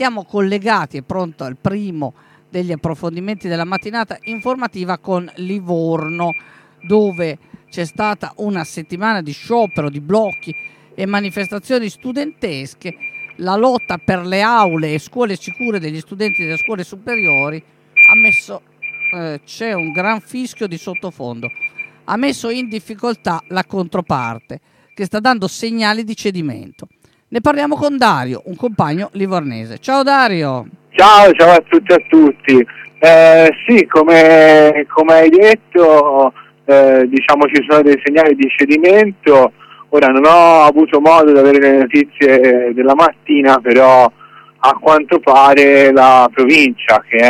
Siamo collegati, è pronto il primo degli approfondimenti della mattinata informativa con Livorno, dove c'è stata una settimana di sciopero, di blocchi e manifestazioni studentesche. La lotta per le aule e scuole sicure degli studenti delle scuole superiori ha messo, c'è un gran fischio di sottofondo, ha messo in difficoltà la controparte, che sta dando segnali di cedimento. Ne parliamo con Dario, un compagno livornese. Ciao Dario! Ciao a tutti e a tutti. Sì, come hai detto, diciamo ci sono dei segnali di cedimento. Ora non ho avuto modo di avere le notizie della mattina, però a quanto pare la provincia, che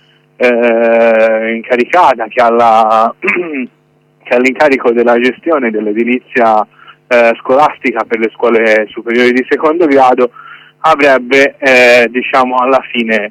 è incaricata, che ha l'incarico della gestione dell'edilizia scolastica per le scuole superiori di secondo grado, avrebbe diciamo alla fine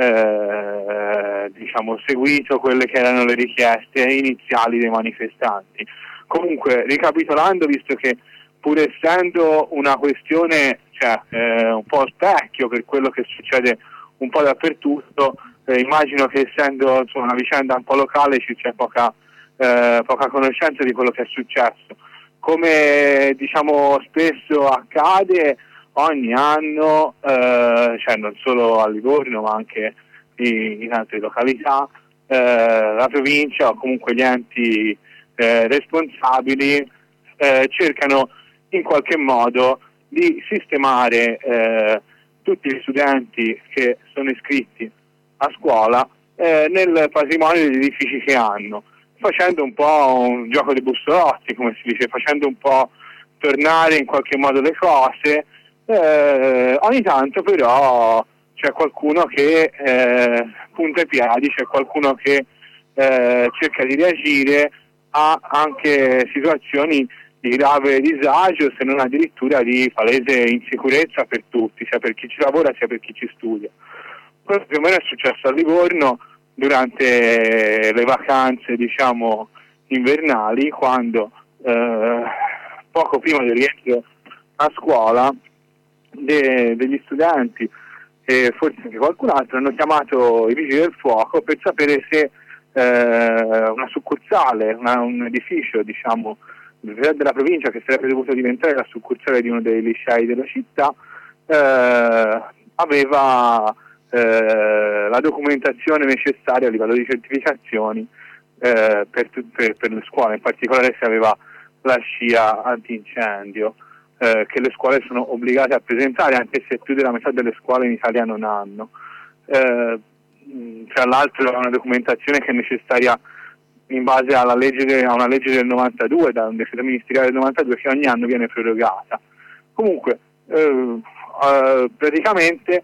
seguito quelle che erano le richieste iniziali dei manifestanti. Comunque, ricapitolando, visto che pur essendo una questione un po' specchio per quello che succede un po' dappertutto, immagino che essendo una vicenda un po' locale ci sia poca conoscenza di quello che è successo. Come diciamo spesso accade ogni anno, non solo a Livorno ma anche in altre località, la provincia o comunque gli enti responsabili cercano in qualche modo di sistemare tutti gli studenti che sono iscritti a scuola nel patrimonio degli edifici che hanno, facendo un po' un gioco di bussolotti, come si dice, facendo un po' tornare in qualche modo le cose. Ogni tanto però c'è qualcuno che punta i piedi, c'è qualcuno che cerca di reagire a anche situazioni di grave disagio, se non addirittura di palese insicurezza per tutti, sia per chi ci lavora sia per chi ci studia. Questo più o meno è successo a Livorno durante le vacanze, diciamo, invernali, quando poco prima del rientro a scuola degli studenti e forse anche qualcun altro hanno chiamato i vigili del fuoco per sapere se una succursale, un edificio, diciamo, della provincia, che sarebbe dovuto diventare la succursale di uno dei licei della città, aveva la documentazione necessaria a livello di certificazioni per le scuole, in particolare se aveva la scia antincendio, che le scuole sono obbligate a presentare, anche se più della metà delle scuole in Italia non hanno. Tra l'altro è una documentazione che è necessaria in base a una legge del 92, da un decreto ministeriale del 92, che ogni anno viene prorogata. Comunque, praticamente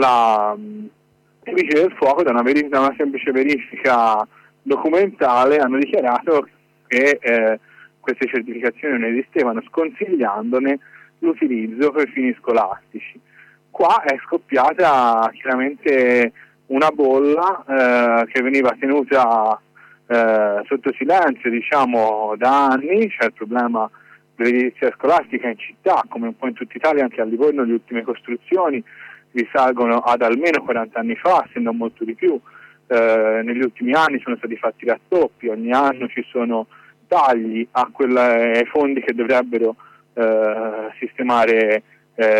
i vigili del fuoco, da una semplice verifica documentale, hanno dichiarato che queste certificazioni non esistevano, sconsigliandone l'utilizzo per fini scolastici. Qua è scoppiata chiaramente una bolla che veniva tenuta sotto silenzio, diciamo, da anni. C'è il problema dell'edilizia scolastica in città, come un po' in tutta Italia. Anche a Livorno le ultime costruzioni risalgono ad almeno 40 anni fa, se non molto di più. Negli ultimi anni sono stati fatti rattoppi, ogni anno ci sono tagli ai fondi che dovrebbero sistemare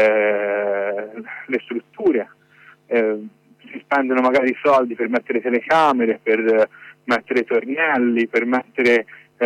le strutture. Si spendono magari soldi per mettere telecamere, per mettere tornelli, per mettere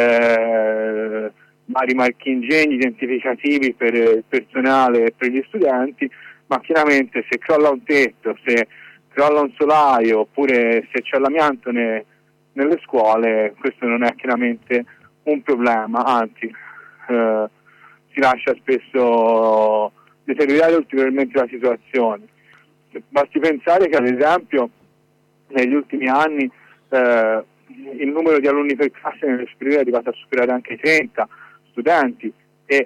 vari marchingegni identificativi per il personale e per gli studenti, ma chiaramente se crolla un tetto, se crolla un solaio, oppure se c'è l'amianto nelle scuole, questo non è chiaramente un problema, anzi si lascia spesso deteriorare ulteriormente la situazione. Basti pensare che ad esempio negli ultimi anni il numero di alunni per classe nelle superiori è arrivato a superare anche i 30 studenti e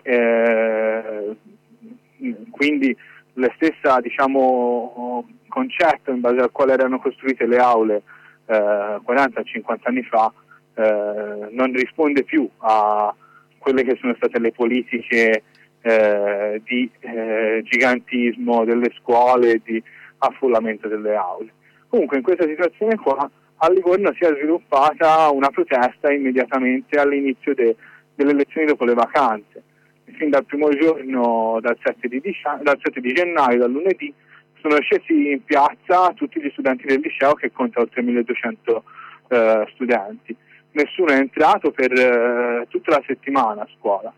quindi la stessa, diciamo, concetto in base al quale erano costruite le aule 40-50 anni fa non risponde più a quelle che sono state le politiche di gigantismo delle scuole, di affollamento delle aule. Comunque in questa situazione qua a Livorno si è sviluppata una protesta immediatamente all'inizio delle lezioni dopo le vacanze. Fin dal primo giorno, dal 7 di gennaio, dal lunedì, sono scesi in piazza tutti gli studenti del liceo, che conta oltre 1200 studenti. Nessuno è entrato per tutta la settimana a scuola.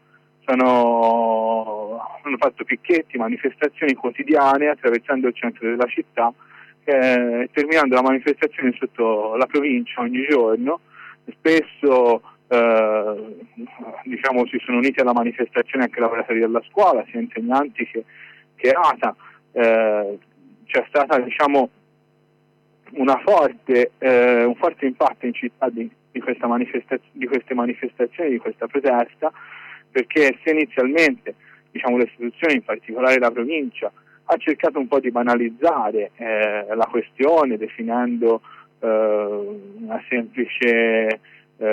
Hanno fatto picchetti, manifestazioni quotidiane attraversando il centro della città, terminando la manifestazione sotto la provincia ogni giorno. Spesso si sono uniti alla manifestazione anche lavoratori della scuola, sia insegnanti che ATA. C'è stata un forte impatto in città di queste manifestazioni, di questa protesta, perché se inizialmente le istituzioni, in particolare la provincia, ha cercato un po' di banalizzare la questione, definendo una semplice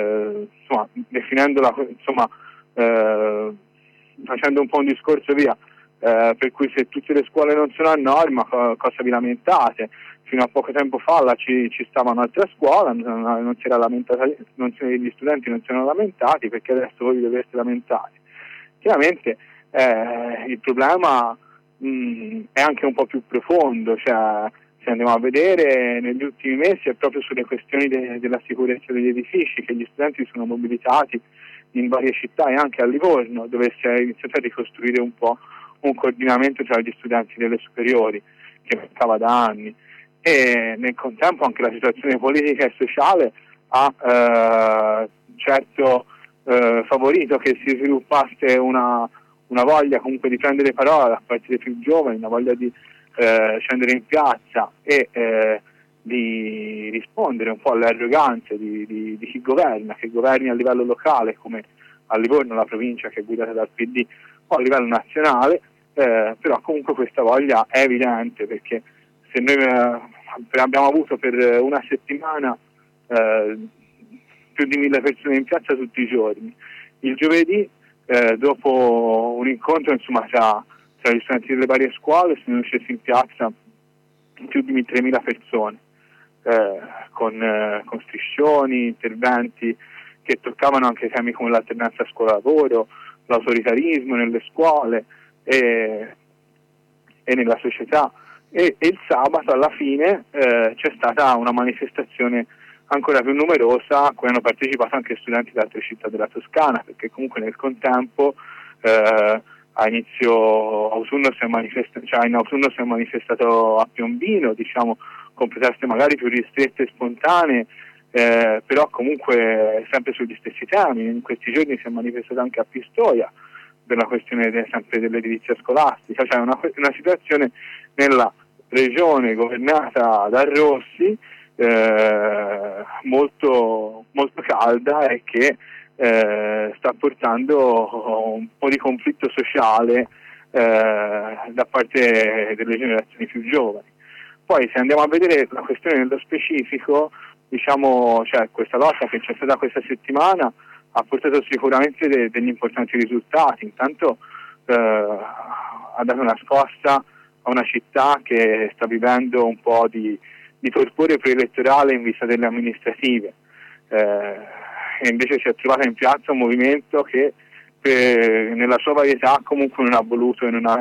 facendo un po' un discorso per cui se tutte le scuole non sono a norma, cosa vi lamentate? Fino a poco tempo fa ci stava un'altra scuola, non si era lamentata, gli studenti non si erano lamentati, perché adesso voi vi dovreste lamentare. Chiaramente il problema è anche un po' più profondo, cioè se andiamo a vedere negli ultimi mesi è proprio sulle questioni della sicurezza degli edifici che gli studenti sono mobilitati in varie città e anche a Livorno, dove si è iniziato a ricostruire un po' un coordinamento tra gli studenti delle superiori che mancava da anni, e nel contempo anche la situazione politica e sociale ha favorito che si sviluppasse una voglia comunque di prendere parola da parte dei più giovani, una voglia di scendere in piazza e di rispondere un po' alle arroganze di chi governa, che governi a livello locale come a Livorno la provincia che è guidata dal PD, o a livello nazionale, però comunque questa voglia è evidente, perché se noi abbiamo avuto per una settimana più di 1000 persone in piazza tutti i giorni, il giovedì dopo un incontro tra gli studenti delle varie scuole sono scesi in piazza più di 3000 persone, con striscioni, interventi che toccavano anche temi come l'alternanza scuola-lavoro, l'autoritarismo nelle scuole e nella società. E il sabato alla fine c'è stata una manifestazione ancora più numerosa, a cui hanno partecipato anche studenti da altre città della Toscana, perché comunque nel contempo a inizio autunno in autunno si è manifestato a Piombino, con proteste magari più ristrette e spontanee, però comunque sempre sugli stessi temi. In questi giorni si è manifestato anche a Pistoia per la questione sempre dell'edilizia scolastica, cioè una situazione nella regione governata da Rossi molto, molto calda, e che sta portando un po' di conflitto sociale da parte delle generazioni più giovani. Poi se andiamo a vedere la questione nello specifico, questa lotta che c'è stata questa settimana ha portato sicuramente degli importanti risultati. Intanto ha dato una scossa a una città che sta vivendo un po' di torpore preelettorale in vista delle amministrative, e invece si è trovata in piazza un movimento che nella sua varietà comunque non ha voluto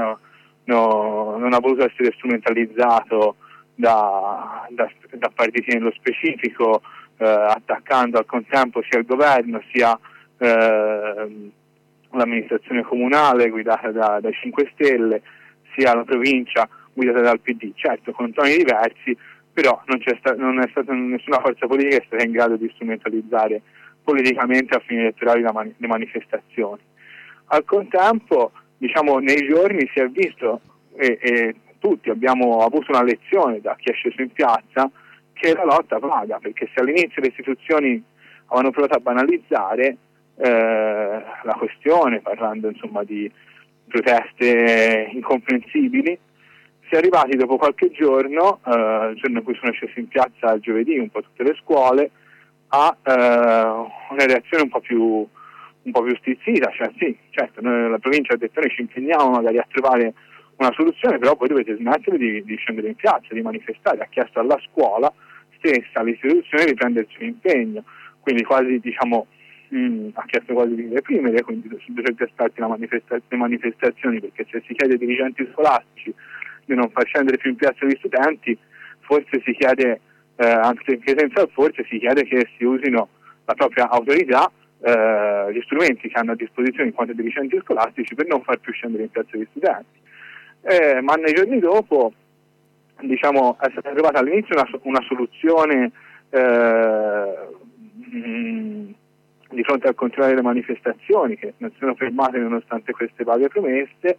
essere strumentalizzato da partiti nello specifico, attaccando al contempo sia il governo sia l'amministrazione comunale guidata dai 5 Stelle, sia la provincia guidata dal PD, certo con toni diversi, però non è stata nessuna forza politica che è stata in grado di strumentalizzare politicamente a fini elettorali le manifestazioni. Al contempo, nei giorni si è visto, e tutti abbiamo avuto una lezione da chi è sceso in piazza, che la lotta paga, perché se all'inizio le istituzioni avevano provato a banalizzare la questione, parlando di proteste incomprensibili, si è arrivati dopo qualche giorno, il giorno in cui sono scesi in piazza il giovedì un po' tutte le scuole, a una reazione un po' più stizzita, cioè sì, certo, noi, la provincia ha detto, noi ci impegniamo magari a trovare una soluzione, però voi dovete smettere di scendere in piazza, di manifestare. Ha chiesto alla scuola stessa, all'istituzione, di prendersi un impegno, quindi quasi ha chiesto quasi di reprimere, quindi su certi aspetti le manifestazioni, perché se si chiede ai dirigenti scolastici di non far scendere più in piazza gli studenti, forse si chiede, anche senza forse si chiede che si usino la propria autorità, gli strumenti che hanno a disposizione in quanto dirigenti scolastici, per non far più scendere in piazza gli studenti. Ma nei giorni dopo, è stata trovata all'inizio una soluzione di fronte al continuare delle manifestazioni, che non si sono fermate nonostante queste varie promesse.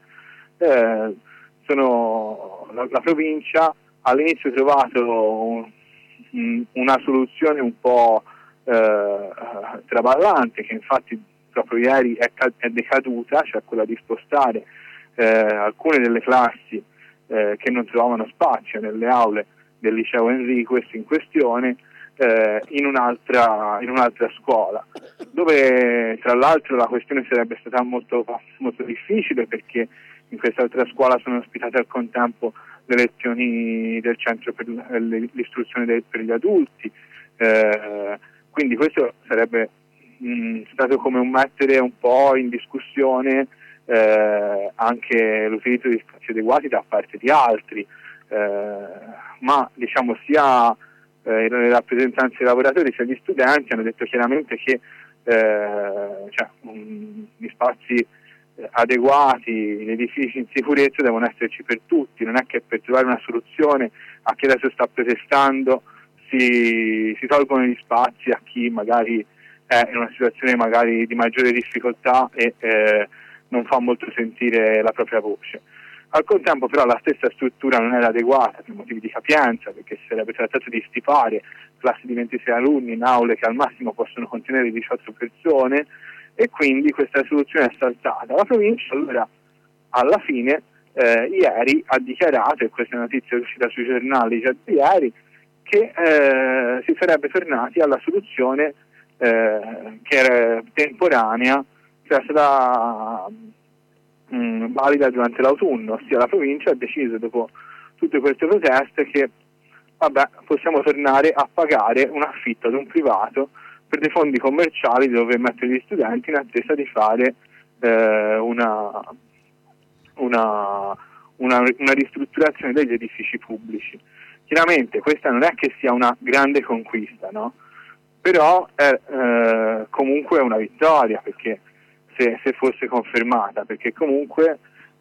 La provincia all'inizio ha trovato una soluzione un po' traballante, che infatti proprio ieri è decaduta, cioè quella di spostare alcune delle classi che non trovavano spazio nelle aule del liceo Enriquez in questione in un'altra scuola, dove tra l'altro la questione sarebbe stata molto, molto difficile, perché in quest'altra scuola sono ospitate al contempo le lezioni del centro per l'istruzione per gli adulti, quindi questo sarebbe stato come un mettere un po' in discussione anche l'utilizzo di spazi adeguati da parte di altri, ma sia le rappresentanze dei lavoratori sia gli studenti hanno detto chiaramente che gli spazi adeguati, gli edifici in sicurezza devono esserci per tutti, non è che per trovare una soluzione a chi adesso sta protestando si tolgono gli spazi a chi magari è in una situazione magari di maggiore difficoltà e non fa molto sentire la propria voce. Al contempo però la stessa struttura non era adeguata per motivi di capienza, perché si sarebbe trattato di stipare classi di 26 alunni in aule che al massimo possono contenere 18 persone, e quindi questa soluzione è saltata. La provincia allora alla fine ieri ha dichiarato, e questa notizia è uscita sui giornali già di ieri, che si sarebbe tornati alla soluzione che era temporanea, che era stata valida durante l'autunno, ossia la provincia ha deciso, dopo tutte queste proteste, che possiamo tornare a pagare un affitto ad un privato per dei fondi commerciali dove mettere gli studenti in attesa di fare una ristrutturazione degli edifici pubblici. Chiaramente questa non è che sia una grande conquista, no? Però è comunque una vittoria, perché se fosse confermata, perché comunque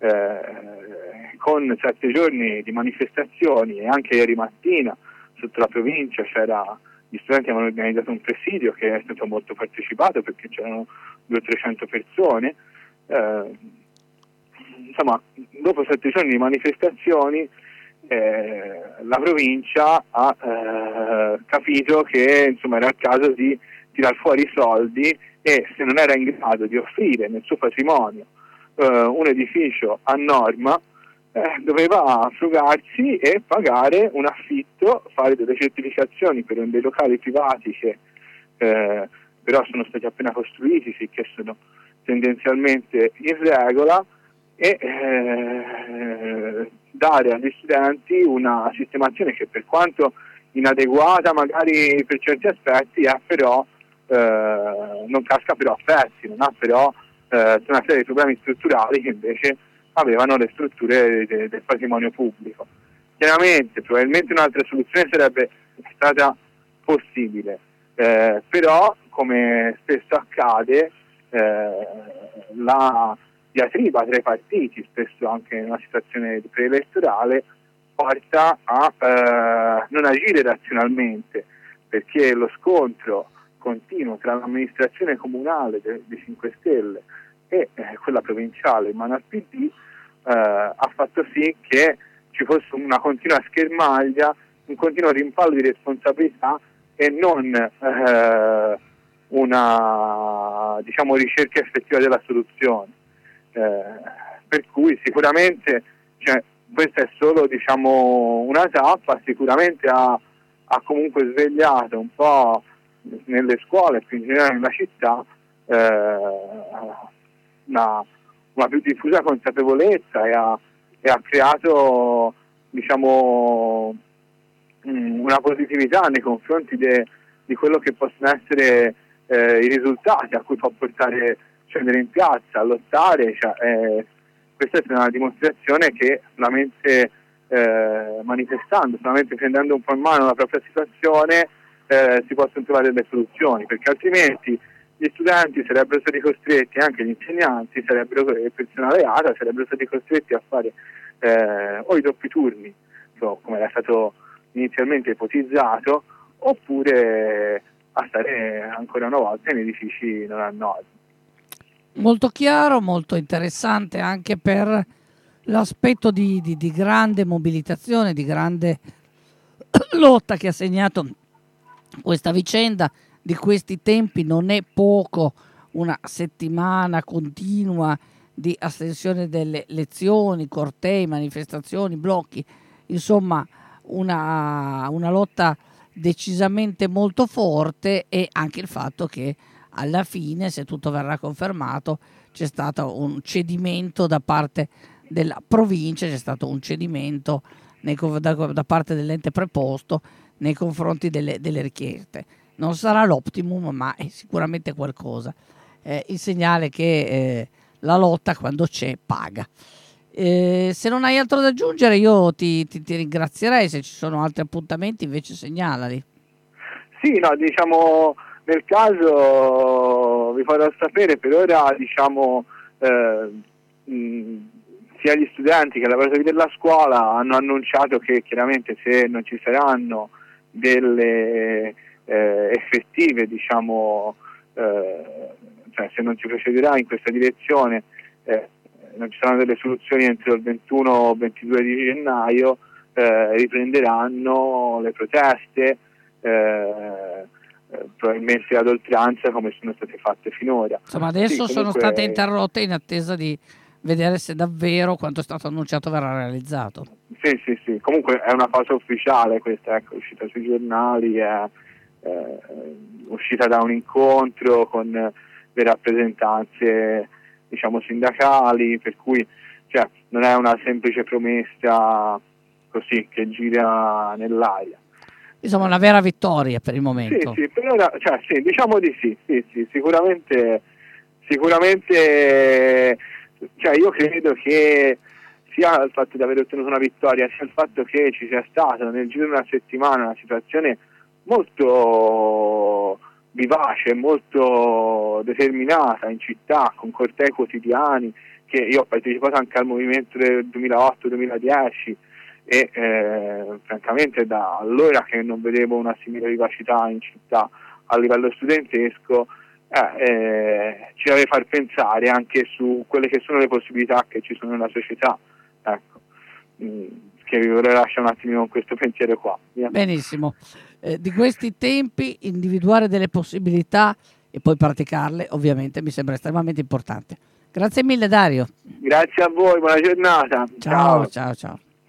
con 7 giorni di manifestazioni, e anche ieri mattina sotto la provincia gli studenti avevano organizzato un presidio che è stato molto partecipato, perché c'erano 200-300 persone. Dopo 7 giorni di manifestazioni la provincia ha capito che era il caso di tirar fuori i soldi, e se non era in grado di offrire nel suo patrimonio un edificio a norma, doveva frugarsi e pagare un affitto, fare delle certificazioni per dei locali privati che però sono stati appena costruiti, sì, che sono tendenzialmente in regola, e dare agli studenti una sistemazione che, per quanto inadeguata magari per certi aspetti, è però non casca però a pezzi, non ha però una serie di problemi strutturali che invece avevano le strutture del patrimonio pubblico. Chiaramente, probabilmente un'altra soluzione sarebbe stata possibile, però, come spesso accade, la diatriba tra i partiti, spesso anche in una situazione preelettorale, porta a non agire razionalmente, perché lo scontro continuo tra l'amministrazione comunale dei 5 Stelle e quella provinciale in mano al PD ha fatto sì che ci fosse una continua schermaglia, un continuo rimpallo di responsabilità, e non una ricerca effettiva della soluzione. Per cui sicuramente questa è solo una tappa. Sicuramente ha comunque svegliato un po' nelle scuole e più in generale nella città una più diffusa consapevolezza, e ha creato, diciamo, una positività nei confronti di quello che possono essere i risultati a cui può portare scendere in piazza, a lottare. Questa è una dimostrazione che solamente manifestando, solamente prendendo un po' in mano la propria situazione si possono trovare delle soluzioni, perché altrimenti gli studenti sarebbero stati costretti, anche gli insegnanti, il personale ATA sarebbero stati costretti a fare o i doppi turni, come era stato inizialmente ipotizzato, oppure a stare ancora una volta in edifici non a norma. Molto chiaro, molto interessante anche per l'aspetto di grande mobilitazione, di grande lotta che ha segnato questa vicenda di questi tempi. Non è poco una settimana continua di astensione delle lezioni, cortei, manifestazioni, blocchi, insomma una lotta decisamente molto forte, e anche il fatto che alla fine, se tutto verrà confermato, c'è stato un cedimento da parte della provincia, c'è stato un cedimento da parte dell'ente preposto nei confronti delle richieste. Non sarà l'optimum, ma è sicuramente qualcosa. Il segnale che la lotta, quando c'è, paga. Se non hai altro da aggiungere, io ti ringrazierei. Se ci sono altri appuntamenti, invece segnalali. Sì, no, diciamo, nel caso vi farò sapere. Per ora, diciamo, sia gli studenti che i lavoratori della scuola hanno annunciato che chiaramente se non ci saranno delle effettive, diciamo, cioè se non si procederà in questa direzione, non ci saranno delle soluzioni entro il 21 o 22 di gennaio, riprenderanno le proteste, probabilmente ad oltranza come sono state fatte finora. Insomma, adesso sono state interrotte in attesa di vedere se davvero quanto è stato annunciato verrà realizzato. Sì, comunque è una cosa ufficiale questa, ecco, uscita sui giornali, è uscita da un incontro con le rappresentanze, diciamo, sindacali, per cui non è una semplice promessa così che gira nell'aria. Insomma, una vera vittoria per il momento. Sì, per ora, sì, diciamo di sì, sicuramente, io credo che sia il fatto di aver ottenuto una vittoria, sia il fatto che ci sia stata nel giro di una settimana una situazione molto vivace, molto determinata in città, con cortei quotidiani, che io ho partecipato anche al movimento del 2008-2010 e francamente da allora che non vedevo una simile vivacità in città a livello studentesco, ci deve far pensare anche su quelle che sono le possibilità che ci sono nella società, ecco, che vi vorrei lasciare un attimino con questo pensiero qua. Benissimo. Di questi tempi individuare delle possibilità e poi praticarle ovviamente mi sembra estremamente importante. Grazie mille, Dario. Grazie a voi, buona giornata. Ciao.